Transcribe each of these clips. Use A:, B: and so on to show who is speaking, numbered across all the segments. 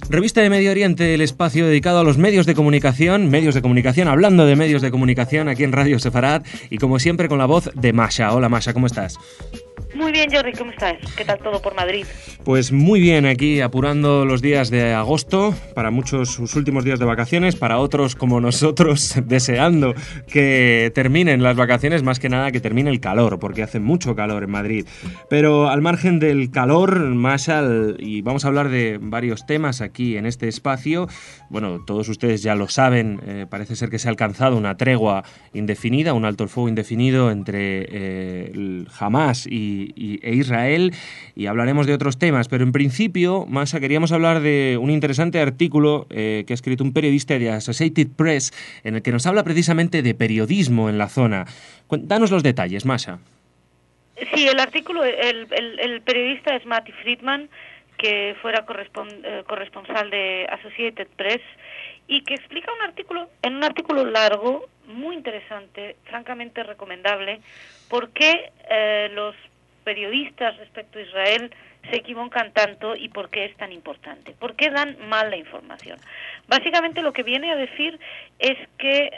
A: Revista de Medio Oriente, el espacio dedicado a los medios de comunicación, hablando de medios de comunicación aquí en Radio Sefarad y como siempre con la voz de Masha. Hola Masha, ¿cómo estás?
B: Muy bien, Jordi, ¿cómo estás? ¿Qué tal todo por Madrid?
A: Pues muy bien, aquí apurando los días de agosto, para muchos sus últimos días de vacaciones, para otros como nosotros deseando que terminen las vacaciones, más que nada que termine el calor, porque hace mucho calor en Madrid. Pero al margen del calor, Masha, y vamos a hablar de varios temas aquí en este espacio. Bueno, todos ustedes ya lo saben, parece ser que se ha alcanzado una tregua indefinida, un alto el fuego indefinido entre el Hamás e Israel, y hablaremos de otros temas, pero en principio, Masha, queríamos hablar de un interesante artículo que ha escrito un periodista de Associated Press, en el que nos habla precisamente de periodismo en la zona. Danos los detalles, Masha.
B: Sí, el artículo, el periodista es Matti Friedman, que fuera corresponsal de Associated Press, y que explica en un artículo largo, muy interesante, francamente recomendable, por qué los periodistas respecto a Israel se equivocan tanto y por qué es tan importante, por qué dan mal la información. Básicamente lo que viene a decir es que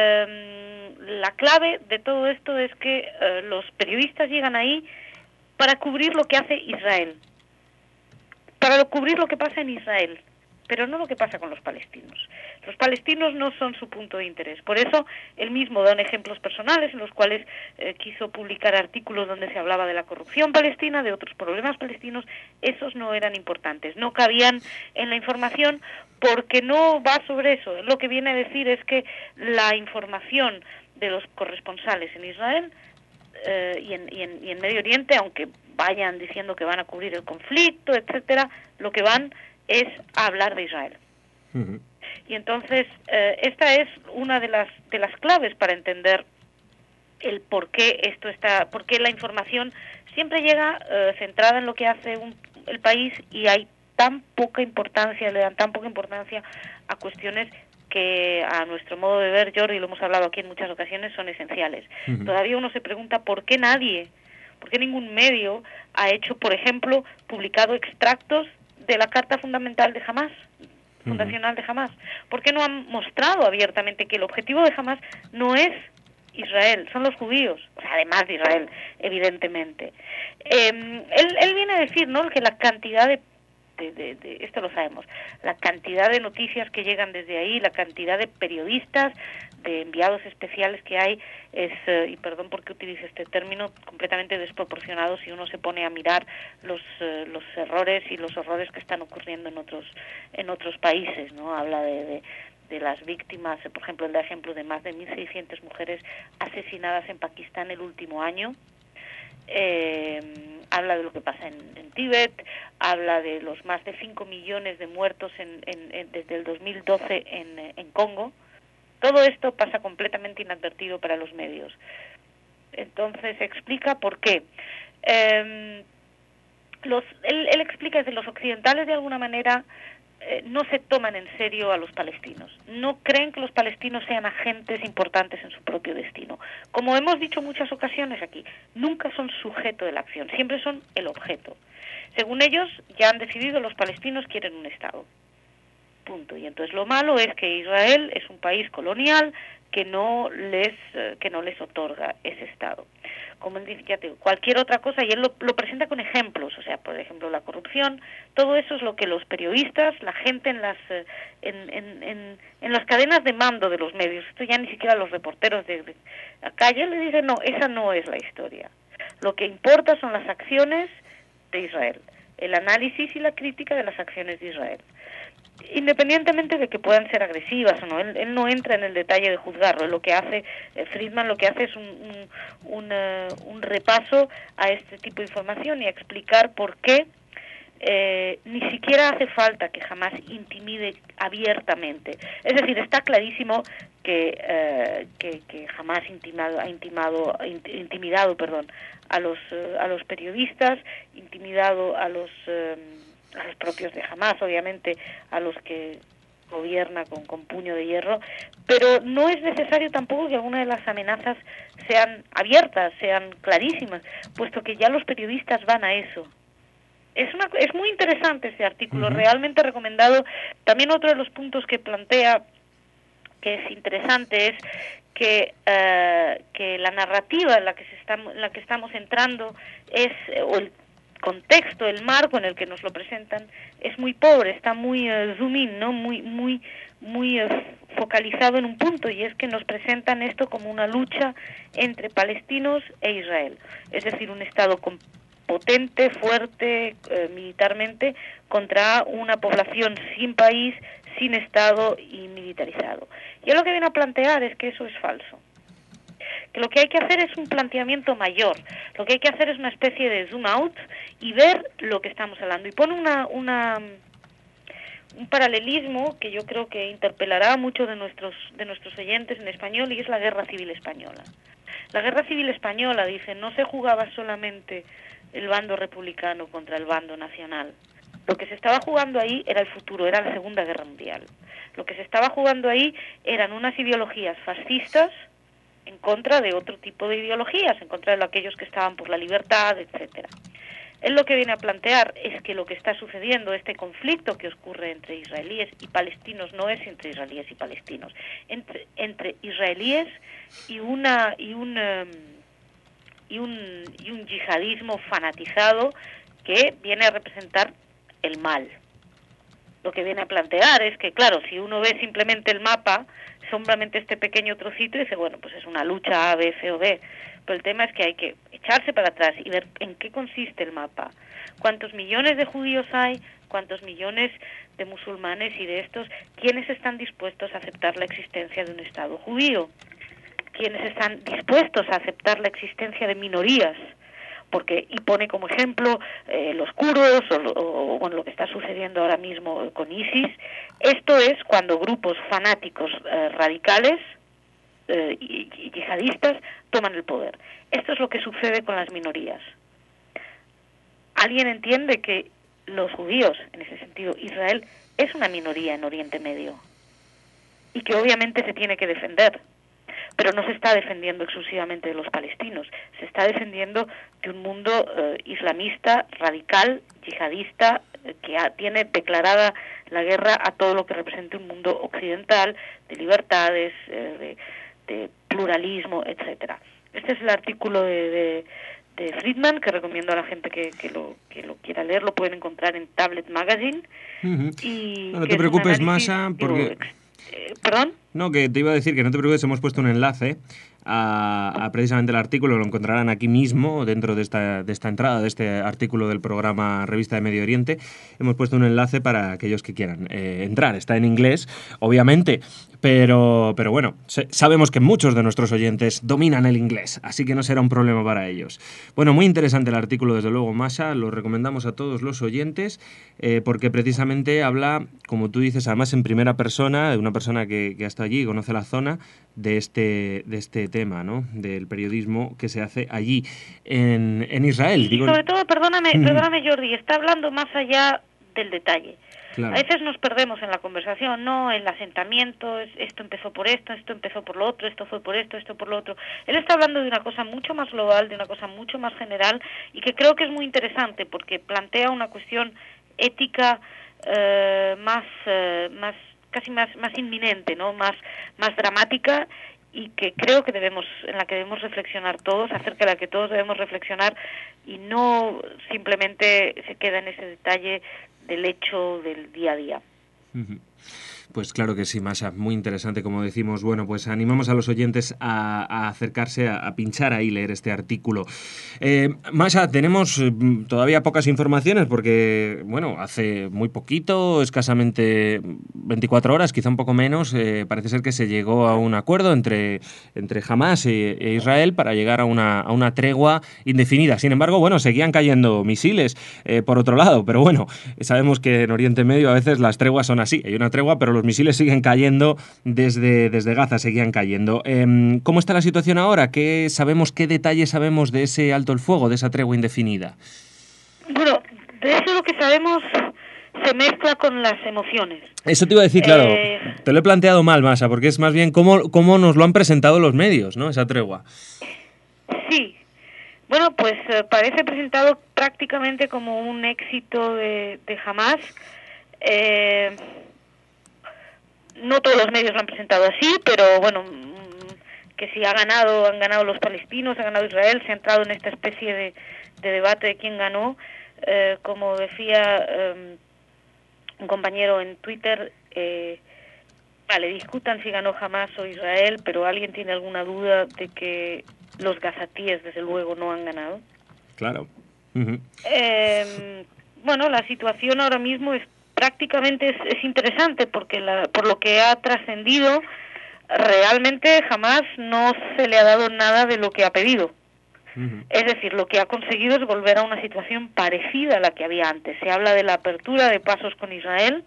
B: la clave de todo esto es que los periodistas llegan ahí para cubrir lo que hace Israel, para cubrir lo que pasa en Israel, pero no lo que pasa con los palestinos. Los palestinos no son su punto de interés. Por eso, él mismo da ejemplos personales en los cuales quiso publicar artículos donde se hablaba de la corrupción palestina, de otros problemas palestinos. Esos no eran importantes, no cabían en la información porque no va sobre eso. Lo que viene a decir es que la información de los corresponsales en Israel y en Medio Oriente, aunque vayan diciendo que van a cubrir el conflicto, etcétera, lo que van es a hablar de Israel. Uh-huh. Y entonces esta es una de las claves para entender el por qué por qué la información siempre llega centrada en lo que hace el país y hay tan poca importancia, le dan tan poca importancia a cuestiones que a nuestro modo de ver, Jordi, lo hemos hablado aquí en muchas ocasiones, son esenciales. Uh-huh. Todavía uno se pregunta por qué ningún medio ha hecho, por ejemplo, publicado extractos de la Carta Fundamental de Hamás, fundacional de Hamás. ¿Por qué no han mostrado abiertamente que el objetivo de Hamás no es Israel, son los judíos, o sea, además de Israel, evidentemente? Él viene a decir, ¿no?, que la cantidad de esto lo sabemos, la cantidad de noticias que llegan desde ahí, la cantidad de periodistas, de enviados especiales que hay, es, y perdón porque utilice este término, completamente desproporcionado si uno se pone a mirar los errores y los horrores que están ocurriendo en otros países, ¿no? Habla de las víctimas, por ejemplo, el ejemplo de más de 1.600 mujeres asesinadas en Pakistán el último año. Habla de lo que pasa en Tíbet, habla de los más de 5 millones de muertos desde el 2012 en Congo. Todo esto pasa completamente inadvertido para los medios. Entonces explica por qué. Él explica que los occidentales de alguna manera no se toman en serio a los palestinos. No creen que los palestinos sean agentes importantes en su propio destino. Como hemos dicho en muchas ocasiones aquí, nunca son sujeto de la acción, siempre son el objeto. Según ellos, ya han decidido, los palestinos quieren un Estado. Punto. Y entonces lo malo es que Israel es un país colonial que no les otorga ese Estado. Como él dice, ya te digo, cualquier otra cosa, y él lo presenta con ejemplos, o sea, por ejemplo, la corrupción, todo eso es lo que los periodistas, la gente en las cadenas de mando de los medios, esto ya ni siquiera los reporteros de la calle le dicen, no, esa no es la historia. Lo que importa son las acciones de Israel, el análisis y la crítica de las acciones de Israel. Independientemente de que puedan ser agresivas o no, él no entra en el detalle de juzgarlo. Lo que hace Friedman, lo que hace es un repaso a este tipo de información y a explicar por qué ni siquiera hace falta que Hamás intimide abiertamente. Es decir, está clarísimo que Hamás ha intimidado a los periodistas, intimidado a los propios de Hamás, obviamente, a los que gobierna con puño de hierro, pero no es necesario tampoco que alguna de las amenazas sean abiertas, sean clarísimas, puesto que ya los periodistas van a eso. Es muy interesante este artículo, realmente recomendado. También otro de los puntos que plantea, que es interesante, es que la narrativa en la que estamos entrando o el contexto, el marco en el que nos lo presentan es muy pobre, está muy zoom in, ¿no? Muy focalizado en un punto, y es que nos presentan esto como una lucha entre palestinos e Israel, es decir, un Estado potente, fuerte militarmente, contra una población sin país, sin Estado y militarizado. Y lo que viene a plantear es que eso es falso, que lo que hay que hacer es un planteamiento mayor, lo que hay que hacer es una especie de zoom out y ver lo que estamos hablando. Y pone un paralelismo que yo creo que interpelará a muchos de nuestros oyentes en español, y es la Guerra Civil Española. La Guerra Civil Española, dice, no se jugaba solamente el bando republicano contra el bando nacional. Lo que se estaba jugando ahí era el futuro, era la Segunda Guerra Mundial. Lo que se estaba jugando ahí eran unas ideologías fascistas en contra de otro tipo de ideologías, en contra de aquellos que estaban por la libertad, etcétera. Él lo que viene a plantear es que lo que está sucediendo, este conflicto que ocurre entre israelíes y palestinos, no es entre israelíes y palestinos, entre israelíes y un yihadismo fanatizado que viene a representar el mal. Lo que viene a plantear es que, claro, si uno ve simplemente el mapa, solamente este pequeño trocito, y dice, bueno, pues es una lucha A, B, C o D. Pero el tema es que hay que echarse para atrás y ver en qué consiste el mapa. ¿Cuántos millones de judíos hay? ¿Cuántos millones de musulmanes? Y de estos, ¿quiénes están dispuestos a aceptar la existencia de un Estado judío? ¿Quiénes están dispuestos a aceptar la existencia de minorías? Y pone como ejemplo los kurdos o lo que está sucediendo ahora mismo con ISIS. Esto es cuando grupos fanáticos radicales y yihadistas toman el poder. Esto es lo que sucede con las minorías. ¿Alguien entiende que los judíos, en ese sentido, Israel es una minoría en Oriente Medio y que obviamente se tiene que defender? Pero no se está defendiendo exclusivamente de los palestinos, se está defendiendo de un mundo islamista, radical, yihadista, que tiene declarada la guerra a todo lo que represente un mundo occidental, de libertades, de pluralismo, etcétera. Este es el artículo de Friedman, que recomiendo a la gente que lo quiera leer. Lo pueden encontrar en Tablet Magazine. Y
A: no te preocupes, Masha, porque...
B: ¿Perdón?
A: No, que te iba a decir que no te preocupes, hemos puesto un enlace a precisamente el artículo, lo encontrarán aquí mismo, dentro de esta entrada, de este artículo del programa Revista de Medio Oriente. Hemos puesto un enlace para aquellos que quieran entrar. Está en inglés, obviamente, pero bueno, sabemos que muchos de nuestros oyentes dominan el inglés, así que no será un problema para ellos. Bueno, muy interesante el artículo, desde luego, Masha, lo recomendamos a todos los oyentes, porque precisamente habla, como tú dices, además en primera persona, de una persona que está allí, conoce la zona, de este tema, ¿no? Del periodismo que se hace allí en Israel.
B: Y sobre todo, perdóname Jordi, está hablando más allá del detalle. Claro. A veces nos perdemos en la conversación, ¿no? El asentamiento, esto empezó por esto empezó por lo otro, esto fue por esto por lo otro. Él está hablando de una cosa mucho más global, de una cosa mucho más general, y que creo que es muy interesante porque plantea una cuestión ética casi más inminente, ¿no? Más dramática, y que creo que en la que debemos reflexionar todos, acerca de la que todos debemos reflexionar, y no simplemente se queda en ese detalle del hecho del día a día.
A: Pues claro que sí, Masha, muy interesante, como decimos. Bueno, pues animamos a los oyentes a acercarse, a pinchar ahí, leer este artículo. Masha, tenemos todavía pocas informaciones porque, bueno, hace muy poquito, escasamente 24 horas, quizá un poco menos, parece ser que se llegó a un acuerdo entre Hamás e Israel para llegar a una tregua indefinida. Sin embargo, bueno, seguían cayendo misiles por otro lado, pero bueno, sabemos que en Oriente Medio a veces las treguas son así. Hay una tregua, pero los misiles siguen cayendo desde Gaza, seguían cayendo. ¿Cómo está la situación ahora? ¿Qué detalles sabemos de ese alto el fuego, de esa tregua indefinida?
B: Bueno, de eso lo que sabemos se mezcla con las emociones.
A: Eso te iba a decir, claro. Te lo he planteado mal, Masha, porque es más bien cómo nos lo han presentado los medios, ¿no? Esa tregua.
B: Sí. Bueno, pues parece presentado prácticamente como un éxito de Hamás. No todos los medios lo han presentado así, pero bueno, que si han ganado los palestinos, ha ganado Israel, se ha entrado en esta especie de debate de quién ganó. Como decía un compañero en Twitter, vale, discutan si ganó Hamás o Israel, pero ¿alguien tiene alguna duda de que los gazatíes, desde luego, no han ganado?
A: Claro.
B: Bueno, la situación ahora mismo es prácticamente es interesante porque por lo que ha trascendido, realmente jamás no se le ha dado nada de lo que ha pedido. Es decir, lo que ha conseguido es volver a una situación parecida a la que había antes. Se habla de la apertura de pasos con Israel.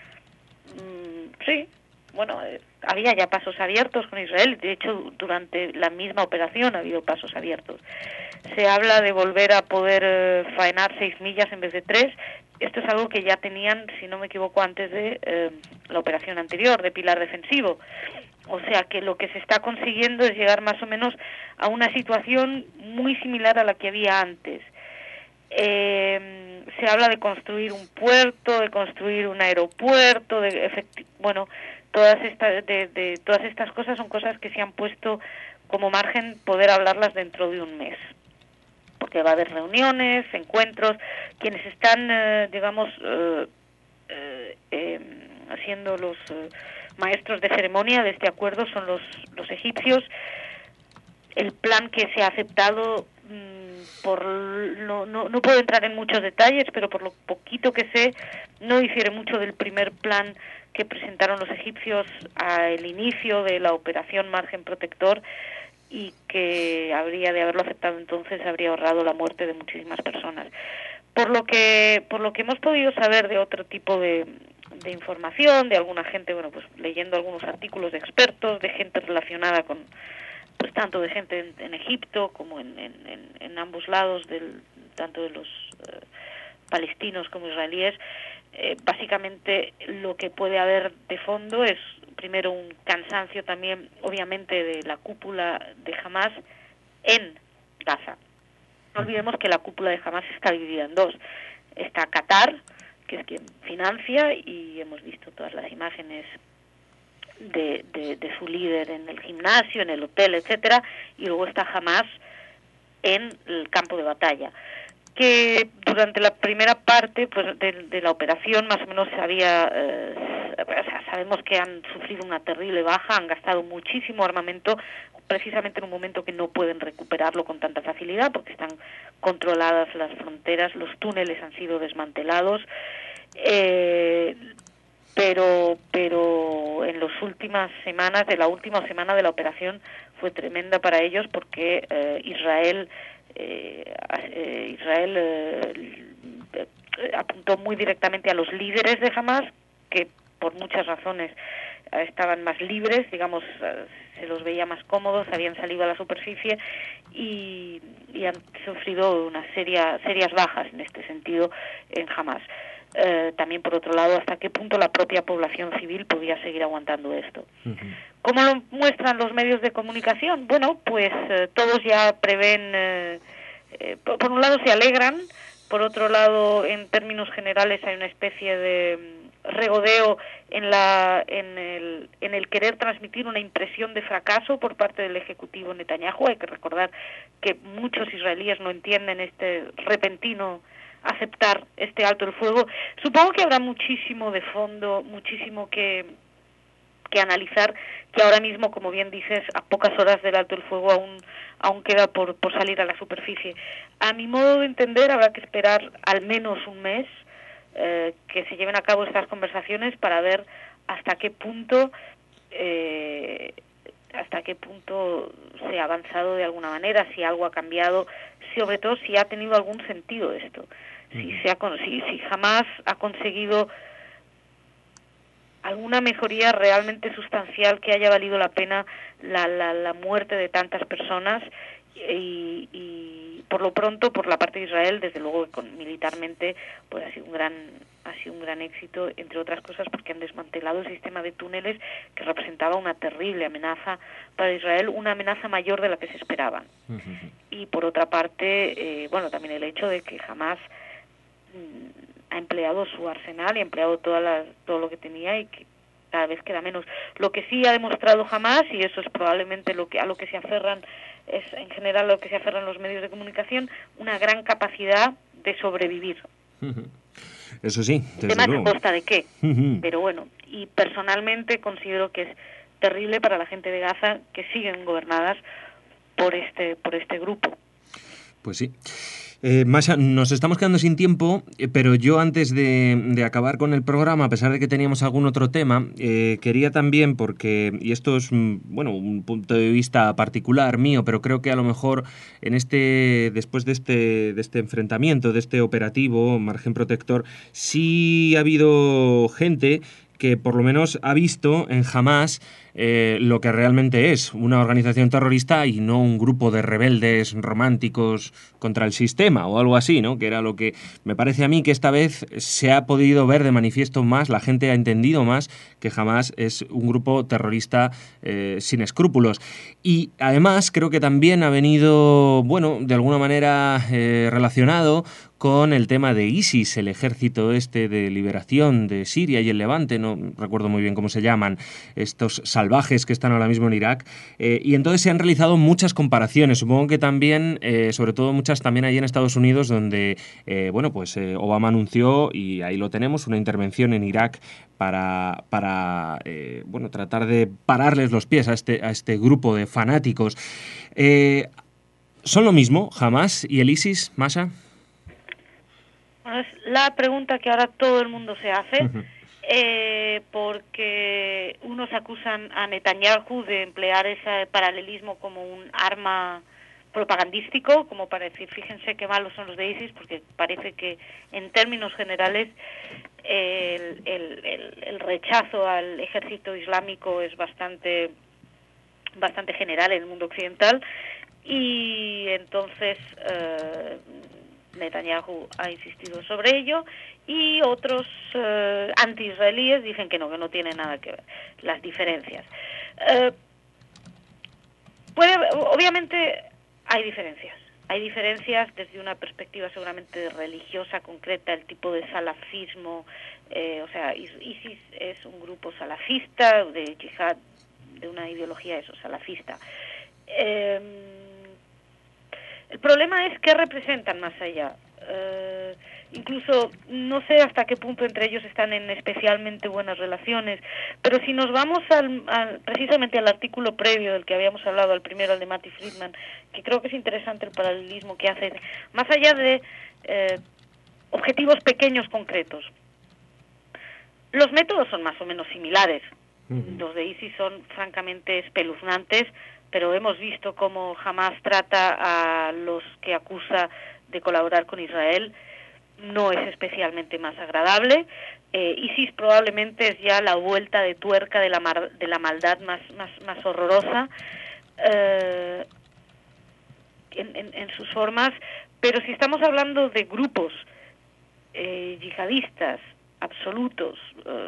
B: Sí, bueno, había ya pasos abiertos con Israel. De hecho, durante la misma operación ha habido pasos abiertos. Se habla de volver a poder faenar 6 millas en vez de 3. Esto es algo que ya tenían, si no me equivoco, antes de la operación anterior, de pilar defensivo. O sea que lo que se está consiguiendo es llegar más o menos a una situación muy similar a la que había antes. Se habla de construir un puerto, de construir un aeropuerto, bueno, todas estas cosas son cosas que se han puesto como margen poder hablarlas dentro de un mes, porque va a haber reuniones, encuentros. Quienes están, digamos, siendo los maestros de ceremonia de este acuerdo son los egipcios. El plan que se ha aceptado, no puedo entrar en muchos detalles, pero por lo poquito que sé, no difiere mucho del primer plan que presentaron los egipcios al inicio de la operación Margen Protector, y que habría de haberlo aceptado entonces habría ahorrado la muerte de muchísimas personas. Por lo que hemos podido saber de otro tipo de información, de alguna gente, bueno, pues leyendo algunos artículos de expertos, de gente relacionada con, pues tanto de gente en Egipto como en ambos lados, tanto de los palestinos como israelíes, básicamente lo que puede haber de fondo es primero un cansancio también, obviamente, de la cúpula de Hamás en Gaza. No olvidemos que la cúpula de Hamás está dividida en dos. Está Qatar, que es quien financia, y hemos visto todas las imágenes de su líder en el gimnasio, en el hotel, etcétera, y luego está Hamás en el campo de batalla, que durante la primera parte pues de la operación más o menos sabemos que han sufrido una terrible baja, han gastado muchísimo armamento precisamente en un momento que no pueden recuperarlo con tanta facilidad porque están controladas las fronteras, los túneles han sido desmantelados, pero en las últimas semanas, de la última semana de la operación fue tremenda para ellos porque Israel apuntó muy directamente a los líderes de Hamás, que por muchas razones estaban más libres, digamos, se los veía más cómodos, habían salido a la superficie y han sufrido unas serias bajas en este sentido en Hamás. También, por otro lado, hasta qué punto la propia población civil podía seguir aguantando esto. ¿Cómo lo muestran los medios de comunicación? Bueno, pues todos ya prevén, por un lado se alegran, por otro lado, en términos generales hay una especie de regodeo en el querer transmitir una impresión de fracaso por parte del ejecutivo Netanyahu. Hay que recordar que muchos israelíes no entienden este repentino aceptar este alto el fuego. Supongo que habrá muchísimo de fondo, muchísimo que analizar, que ahora mismo, como bien dices, a pocas horas del alto el fuego aún queda por salir a la superficie. A mi modo de entender, habrá que esperar al menos un mes que se lleven a cabo estas conversaciones para ver hasta qué punto se ha avanzado de alguna manera, si algo ha cambiado, sobre todo si ha tenido algún sentido esto, si jamás ha conseguido alguna mejoría realmente sustancial que haya valido la pena la muerte de tantas personas, y por lo pronto por la parte de Israel, desde luego militarmente pues ha sido un gran éxito, entre otras cosas porque han desmantelado el sistema de túneles que representaba una terrible amenaza para Israel, una amenaza mayor de la que se esperaban. y por otra parte, bueno, también el hecho de que Hamás ha empleado su arsenal y ha empleado todo lo que tenía y que cada vez queda menos. Lo que sí ha demostrado Hamás, y eso es probablemente a lo que se aferran, es en general lo que se aferran los medios de comunicación, una gran capacidad de sobrevivir.
A: Eso sí,
B: desde luego. ¿A costa de qué? Pero bueno, y personalmente considero que es terrible para la gente de Gaza, que siguen gobernadas por este grupo.
A: Pues sí. Masha, nos estamos quedando sin tiempo, pero yo antes de acabar con el programa, a pesar de que teníamos algún otro tema, quería también, y esto es un punto de vista particular mío, pero creo que a lo mejor después de este enfrentamiento, de este operativo Margen Protector, sí ha habido gente que por lo menos ha visto en Hamás lo que realmente es una organización terrorista y no un grupo de rebeldes románticos contra el sistema o algo así, ¿no? Que era lo que me parece a mí que esta vez se ha podido ver de manifiesto más, la gente ha entendido más que Hamás es un grupo terrorista sin escrúpulos. Y además creo que también ha venido, de alguna manera relacionado con el tema de ISIS, el ejército de liberación de Siria y el Levante, no recuerdo muy bien cómo se llaman, estos salvajes que están ahora mismo en Irak, y entonces se han realizado muchas comparaciones, supongo que también, sobre todo muchas también allí en Estados Unidos, donde, Obama anunció, y ahí lo tenemos, una intervención en Irak para tratar de pararles los pies a este grupo de fanáticos. ¿Son lo mismo, Hamás y el ISIS, Masha?
B: Bueno, es la pregunta que ahora todo el mundo se hace, porque unos acusan a Netanyahu de emplear ese paralelismo como un arma propagandístico, como para decir, fíjense qué malos son los de ISIS, porque parece que en términos generales el rechazo al ejército islámico es bastante general en el mundo occidental, y entonces Netanyahu ha insistido sobre ello, y otros anti-israelíes dicen que no tiene nada que ver las diferencias. Obviamente hay diferencias desde una perspectiva seguramente religiosa concreta, el tipo de salafismo, ISIS es un grupo salafista, de yihad, de una ideología salafista. El problema es qué representan más allá. Incluso no sé hasta qué punto entre ellos están en especialmente buenas relaciones, pero si nos vamos precisamente al artículo previo del que habíamos hablado, al primero, al de Matti Friedman, que creo que es interesante el paralelismo que hace, más allá de objetivos pequeños concretos. Los métodos son más o menos similares. Los de ISIS son francamente espeluznantes, pero hemos visto cómo Hamás trata a los que acusa de colaborar con Israel. No es especialmente más agradable. ISIS probablemente es ya la vuelta de tuerca de la maldad más horrorosa en sus formas, pero si estamos hablando de grupos yihadistas absolutos,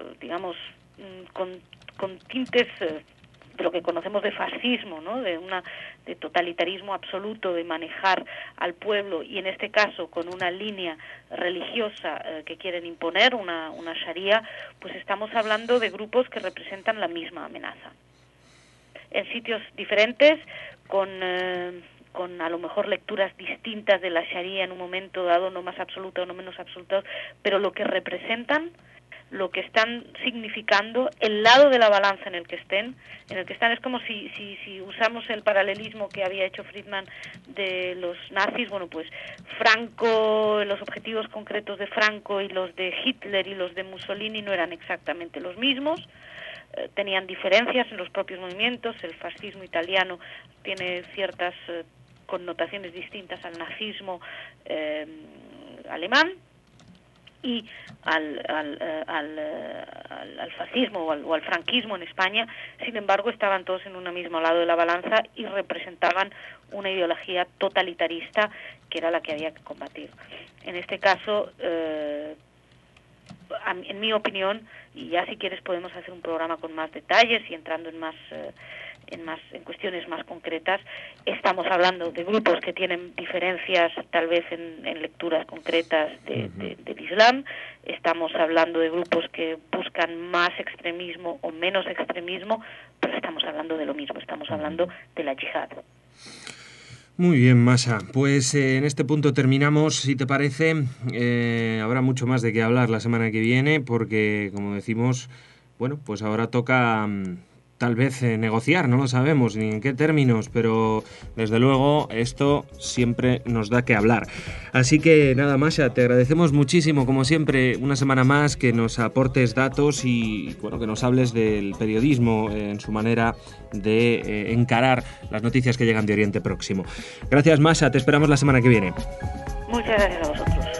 B: con tintes de lo que conocemos de fascismo, ¿no? de totalitarismo absoluto, de manejar al pueblo, y en este caso con una línea religiosa que quieren imponer, una sharia, pues estamos hablando de grupos que representan la misma amenaza. En sitios diferentes, con a lo mejor lecturas distintas de la sharia en un momento dado, no más absoluta o no menos absoluta, pero lo que representan, lo que están significando, el lado de la balanza en el que están, es como si usamos el paralelismo que había hecho Friedman de los nazis. Bueno, pues Franco, los objetivos concretos de Franco y los de Hitler y los de Mussolini no eran exactamente los mismos, tenían diferencias en los propios movimientos. El fascismo italiano tiene ciertas connotaciones distintas al nazismo alemán, y al fascismo o al franquismo en España. Sin embargo, estaban todos en un mismo lado de la balanza y representaban una ideología totalitarista que era la que había que combatir. En este caso, en mi opinión, y ya si quieres podemos hacer un programa con más detalles y entrando en más en cuestiones más concretas. Estamos hablando de grupos que tienen diferencias tal vez en lecturas concretas del Islam. Estamos hablando de grupos que buscan más extremismo o menos extremismo, pero estamos hablando de lo mismo, estamos hablando de la yihad.
A: Muy bien, Masha. Pues en este punto terminamos, si te parece. Habrá mucho más de qué hablar la semana que viene, porque, como decimos, bueno, pues ahora toca tal vez negociar, no lo sabemos ni en qué términos, pero desde luego esto siempre nos da que hablar. Así que nada, Masha, te agradecemos muchísimo, como siempre, una semana más, que nos aportes datos y bueno, que nos hables del periodismo en su manera de encarar las noticias que llegan de Oriente Próximo. Gracias, Masha, te esperamos la semana que viene.
B: Muchas gracias a vosotros.